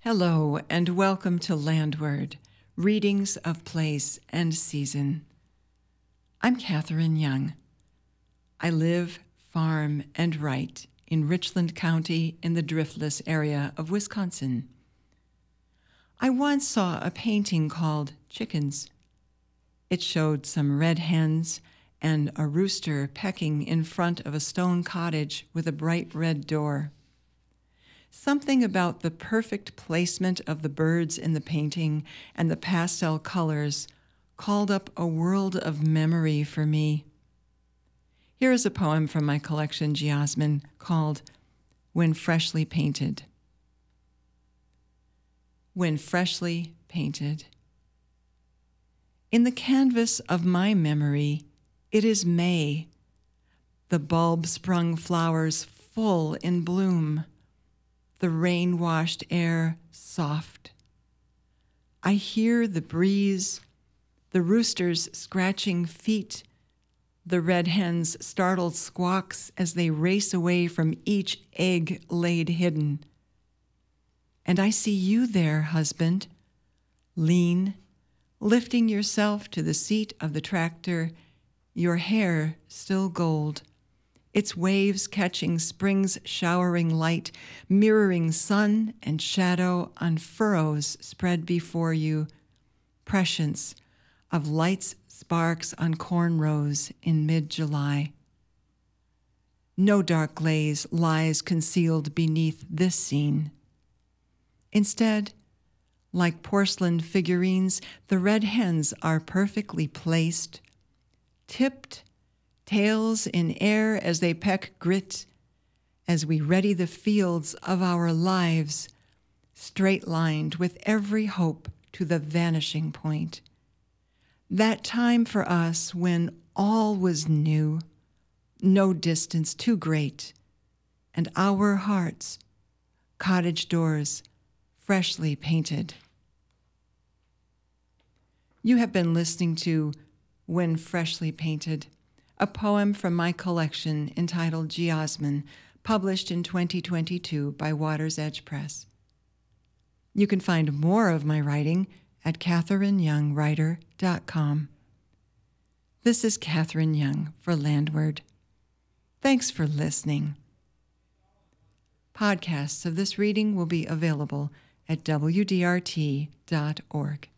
Hello, and welcome to Landward, Readings of Place and Season. I'm Catherine Young. I live, farm, and write in Richland County in the Driftless area of Wisconsin. I once saw a painting called Chickens. It showed some red hens and a rooster pecking in front of a stone cottage with a bright red door. Something about the perfect placement of the birds in the painting and the pastel colors called up a world of memory for me. Here is a poem from my collection, Geosmin, called When Freshly Painted. When Freshly Painted. In the canvas of my memory, it is May, the bulb-sprung flowers full in bloom, the rain-washed air soft. I hear the breeze, the rooster's scratching feet, the red hen's startled squawks as they race away from each egg laid hidden. And I see you there, husband, lean, lifting yourself to the seat of the tractor, your hair still gold, its waves catching spring's showering light, mirroring sun and shadow on furrows spread before you, prescience of light's sparks on corn rows in mid-July. No dark glaze lies concealed beneath this scene. Instead, like porcelain figurines, the red hens are perfectly placed, tipped, tails in air as they peck grit, as we ready the fields of our lives, straight-lined with every hope to the vanishing point. That time for us when all was new, no distance too great, and our hearts, cottage doors, freshly painted. You have been listening to When Freshly Painted, a poem from my collection entitled Geosmin, published in 2022 by Water's Edge Press. You can find more of my writing at CatherineYoungWriter.com. This is Catherine Young for Landward. Thanks for listening. Podcasts of this reading will be available at WDRT.org.